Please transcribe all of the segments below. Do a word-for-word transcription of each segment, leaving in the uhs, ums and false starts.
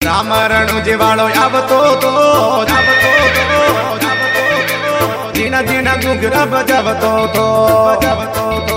राम रणुजी वालो आवतो तो आवतो तो जीना जीना घुघरा बजावतो तो बजावतो तो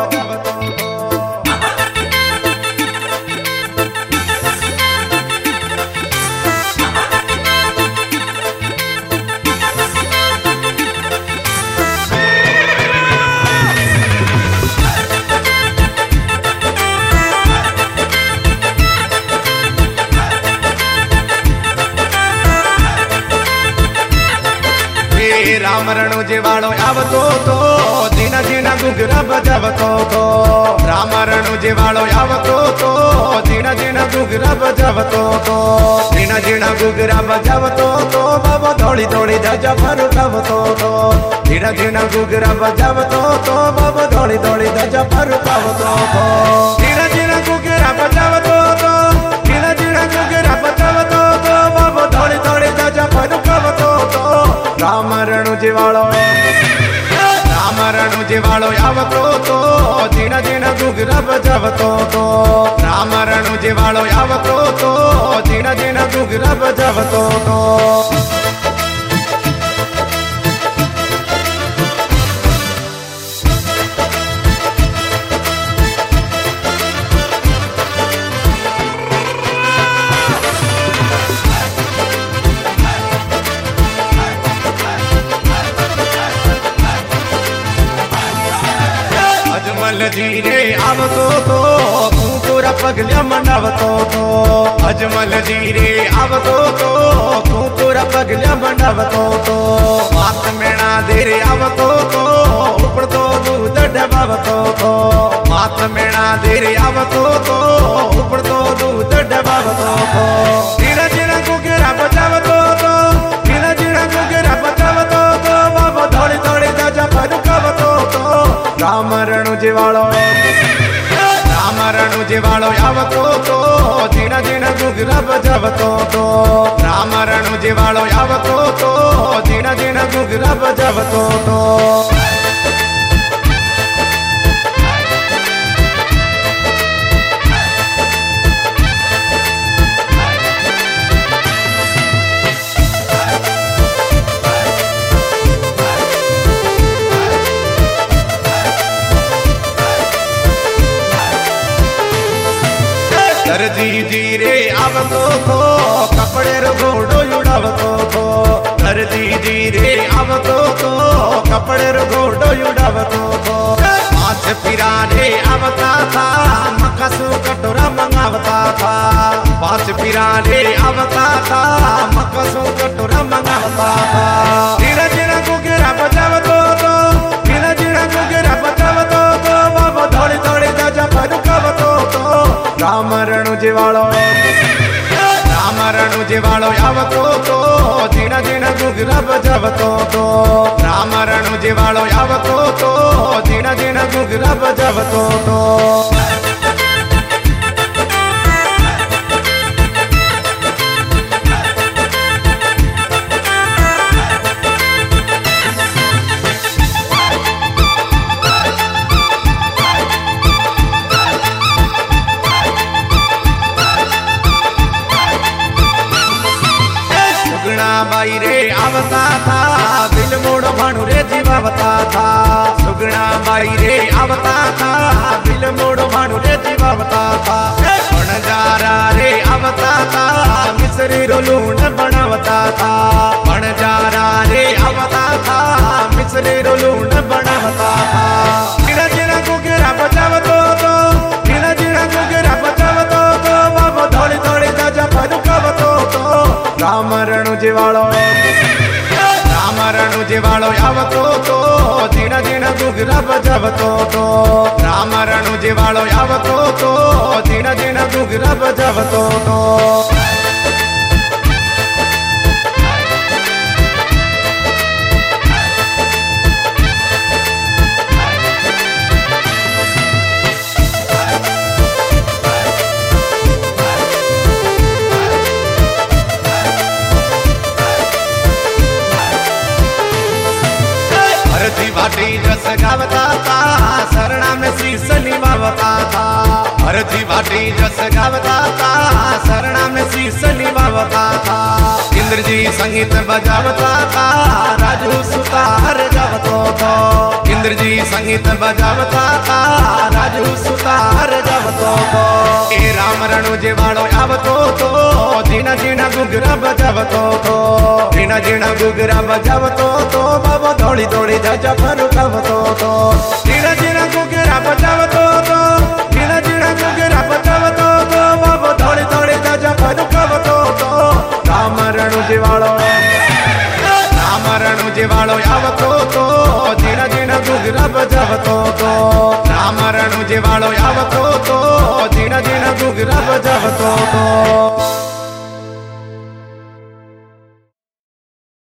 राम रणुजी वालो आवतो तो जीना जीना घुघरा बजावतो तो राम रणुजी वालो आवतो तो जीना जीना घुघरा बजावतो तो जीना जीना घुघरा बजावतो तो बाबा दौड़ी दौड़ी ध्वजा फहरावतो तो जीना जीना घुघरा बजावतो तो बाबा दौड़ी दौड़ी ध्वजा फहरावतो तो जीना जीना घुघरा बजावतो तो जीना जीना घुघरा बजावतो तो बाबा दौड़ी दौड़ी ध्वजा फहरावतो तो राम रणुजी वालो राम रणुजी वालो आवतो तो जीना जीना घुघरा बजावतो तो राम रणुजी वालो आवतो तो जीना जीना घुघरा बजावतो तो अजमल जी रे आवतो तो तू पूरा पगलिया मंडावतो तो अजमल जी रे आवतो तो तू पूरा पगलिया मंडावतो तो मात मेणा दे रे आवतो तो ऊपर तो दूध डबावतो तो मात मेणा दे रे आवतो तो ऊपर तो दूध डबावतो तो जीना जीना घुघरा बजावतो तो जीना जीना घुघरा बजावतो तो बाबा दौड़ी दौड़ी ध्वजा फहरावतो तो राम रणुजी वालो राम रणुजी वालो आवतो तो जीना जीना घुघरा बजावतो तो राम रणुजी वालो आवतो तो जीना जीना घुघरा बजावतो तो दर्जी जी रे आवतो तो कपड़े रो घोड़ो उड़ावतो तो दर्जी जी रे आवतो तो कपड़े रो घोड़ो उड़ावतो तो पांच पिरा रे आवता था मकसू कटोरा मंगावता था पांच पिरा रे आवता था मकसू कटोरा मंगावता था जीना जीना घुघरा बजावतो तो जीना जीना घुघरा बजावतो तो बाबा दौड़ी दौड़ी ध्वजा फहरावतो तो राम रणुजी वालो राम रणुजी वालो आवतो तो जीना जीना घुघरा बजावतो तो राम रणुजी वालो आवतो तो जीना जीना घुघरा बजावतो तो बाई रे आवता था दिल मोड़ भाणु रे जीवावता था सुगना बाई रे आवता था दिल मोड़ भाणु रे जीवावता था बनजारा रे आवता था मिसरी रो लूण बनावता था बनजारा रे आवता था मिसरी रो लूण बनावता था जीना जीना घुघरा बजावतो तो जीना जीना घुघरा बजावतो तो बाबा दौड़ी दौड़ी ध्वजा फहरावतो तो राम रणुजी वालो राम रणुजी वालो आवतो तो जीना जीना घुघरा बजावतो तो राम रणुजी वालो आवतो तो जीना जीना घुघरा बजावतो तो वाटी रस गावता था शरणा में शीश निभावता था हर अरथी वाटी जस गावता था, शरणा में शीश निभावता था। इंद्र जी संगीत बजावता था, राजू सुतार जावतो तो। इंद्र जी संगीत बजावता था, राजू सुतार जावतो तो। ए राम रणु जे वाळो आवतो तो, जीना जीना गुगरा बजावतो तो। जीना जीना गुगरा बजावतो तो, बाबा दौड़ी दौड़ी जाजा फरुकावतो तो। जीना